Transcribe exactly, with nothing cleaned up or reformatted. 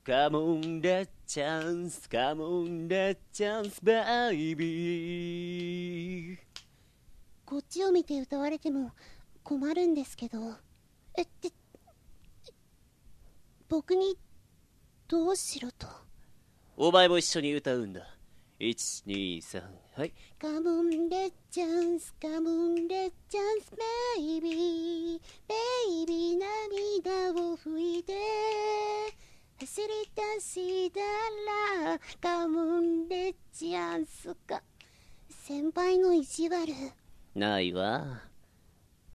カモンレッチャンスカモンレッチャンスベイビー。 こっちを見て歌われても困るんですけど、えって僕にどうしろと。 お前も一緒に歌うんだ。いち、に、さん、はい。 カモンレッチャンスカモンレッチャンスベイビーベイビー涙を拭いて走り出したらカモンレッチャンスか。先輩の意地悪ないわ。